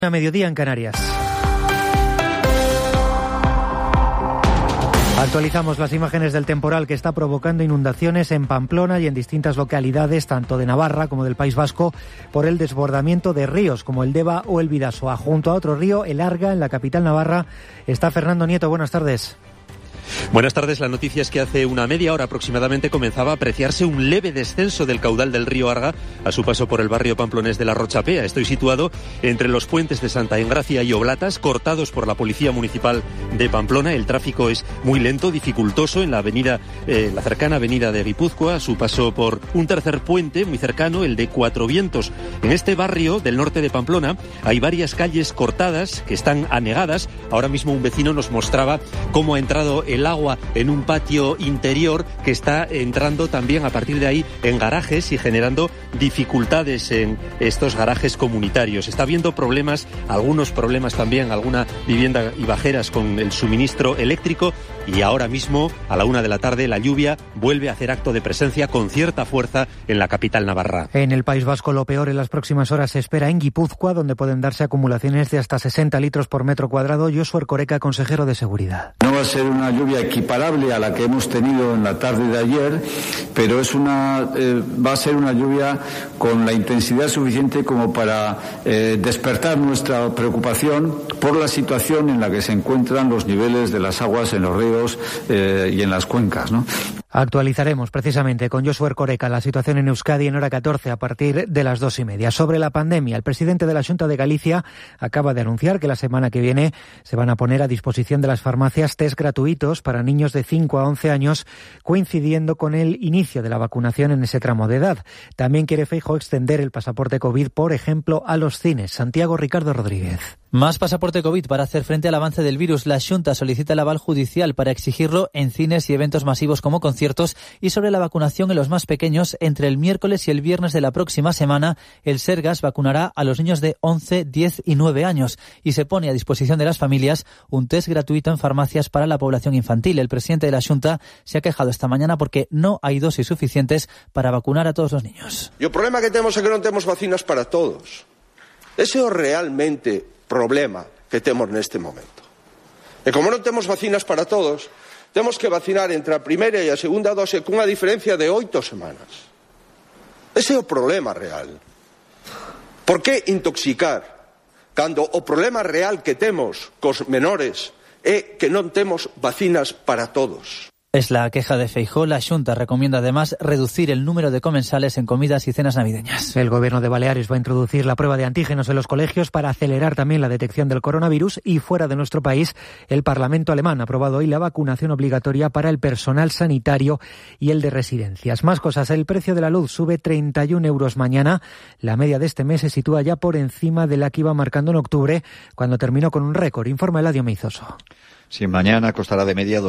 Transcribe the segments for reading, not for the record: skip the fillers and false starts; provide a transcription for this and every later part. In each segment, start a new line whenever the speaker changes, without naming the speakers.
A mediodía en Canarias. Actualizamos las imágenes del temporal que está provocando inundaciones en Pamplona y en distintas localidades, tanto de Navarra como del País Vasco, por el desbordamiento de ríos como el Deva o el Bidasoa. Junto a otro río, el Arga, en la capital navarra, está Fernando Nieto. Buenas tardes.
Buenas tardes. La noticia es que hace una media hora aproximadamente comenzaba a apreciarse un leve descenso del caudal del río Arga a su paso por el barrio pamplonés de la Rochapea. Estoy situado entre los puentes de Santa Engracia y Oblatas, cortados por la Policía Municipal de Pamplona. El tráfico es muy lento, dificultoso en la avenida, la cercana avenida de Guipúzcoa, a su paso por un tercer puente muy cercano, el de Cuatro Vientos. En este barrio del norte de Pamplona hay varias calles cortadas que están anegadas. Ahora mismo un vecino nos mostraba cómo ha entrado el agua en un patio interior que está entrando también a partir de ahí en garajes y generando dificultades en estos garajes comunitarios. Está habiendo problemas, algunos problemas también, alguna vivienda y bajeras con el suministro eléctrico, y ahora mismo a la 1 de la tarde la lluvia vuelve a hacer acto de presencia con cierta fuerza en la capital navarra.
En el País Vasco lo peor en las próximas horas se espera en Guipúzcoa, donde pueden darse acumulaciones de hasta 60 litros por metro cuadrado. Josu Erkoreka, consejero de Seguridad.
No va a ser una lluvia equiparable a la que hemos tenido en la tarde de ayer, pero va a ser una lluvia con la intensidad suficiente como para despertar nuestra preocupación por la situación en la que se encuentran los niveles de las aguas en los ríos y en las cuencas, ¿no?
Actualizaremos precisamente con Josu Erkoreka la situación en Euskadi en hora 14 a partir de las 2:30. Sobre la pandemia, el presidente de la Xunta de Galicia acaba de anunciar que la semana que viene se van a poner a disposición de las farmacias test gratuitos para niños de 5 a 11 años, coincidiendo con el inicio de la vacunación en ese tramo de edad. También quiere Feijóo extender el pasaporte COVID, por ejemplo, a los cines. Santiago Ricardo Rodríguez.
Más pasaporte COVID para hacer frente al avance del virus. La Xunta solicita el aval judicial para exigirlo en cines y eventos masivos como conciertos. Y sobre la vacunación en los más pequeños, entre el miércoles y el viernes de la próxima semana, el Sergas vacunará a los niños de 11, 10 y 9 años y se pone a disposición de las familias un test gratuito en farmacias para la población infantil. El presidente de la Xunta se ha quejado esta mañana porque no hay dosis suficientes para vacunar a todos los niños.
Y el problema que tenemos es que no tenemos vacinas para todos. Ese es realmente problema que tenemos en este momento. Y como no tenemos vacinas para todos, tenemos que vacinar entre la primera y la segunda dosis con una diferencia de 8 semanas. Ese é o problema real. Por que intoxicar cando o problema real que temos cos menores é que non temos vacinas para todos?
Es la queja de Feijóo. La Xunta recomienda además reducir el número de comensales en comidas y cenas navideñas.
El gobierno de Baleares va a introducir la prueba de antígenos en los colegios para acelerar también la detección del coronavirus, y fuera de nuestro país, el Parlamento alemán ha aprobado hoy la vacunación obligatoria para el personal sanitario y el de residencias. Más cosas. El precio de la luz sube 31 euros mañana. La media de este mes se sitúa ya por encima de la que iba marcando en octubre, cuando terminó con un récord. Informa Eladio Meizoso.
Sí, mañana costará de media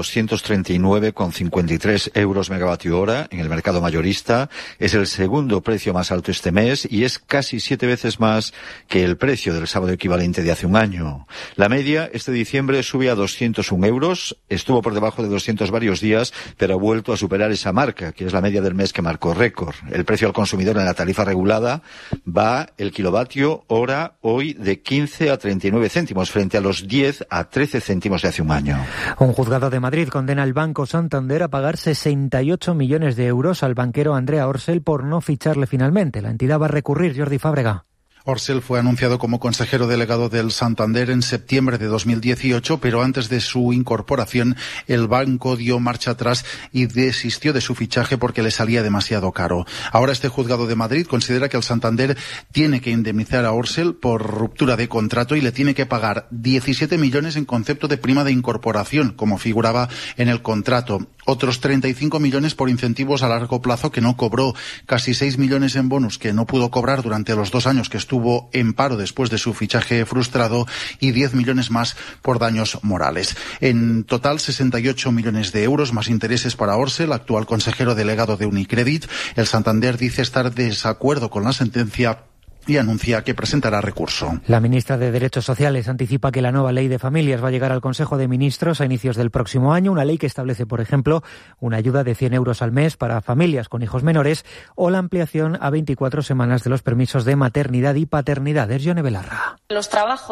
239,53 euros megavatio hora en el mercado mayorista. Es el segundo precio más alto este mes y es casi 7 veces más que el precio del sábado equivalente de hace un año. La media este diciembre sube a 201 euros. Estuvo por debajo de 200 varios días, pero ha vuelto a superar esa marca, que es la media del mes que marcó récord. El precio al consumidor en la tarifa regulada va el kilovatio hora hoy de 15 a 39 céntimos frente a los 10 a 13 céntimos de hace un año.
Un juzgado de Madrid condena al Banco Santander a pagar 68 millones de euros al banquero Andrea Orsell por no ficharle finalmente. La entidad va a recurrir. Jordi Fábrega.
Orsell fue anunciado como consejero delegado del Santander en septiembre de 2018, pero antes de su incorporación el banco dio marcha atrás y desistió de su fichaje porque le salía demasiado caro. Ahora este juzgado de Madrid considera que el Santander tiene que indemnizar a Orsell por ruptura de contrato y le tiene que pagar 17 millones en concepto de prima de incorporación, como figuraba en el contrato. Otros 35 millones por incentivos a largo plazo que no cobró, casi 6 millones en bonus que no pudo cobrar durante los 2 años que estuvo en paro después de su fichaje frustrado y 10 millones más por daños morales. En total 68 millones de euros más intereses para Orsell, actual consejero delegado de Unicredit. El Santander dice estar de desacuerdo con la sentencia y anuncia que presentará recurso.
La ministra de Derechos Sociales anticipa que la nueva ley de familias va a llegar al Consejo de Ministros a inicios del próximo año, una ley que establece, por ejemplo, una ayuda de 100 euros al mes para familias con hijos menores o la ampliación a 24 semanas de los permisos de maternidad y paternidad. Es Yone Belarra.
Los trabajos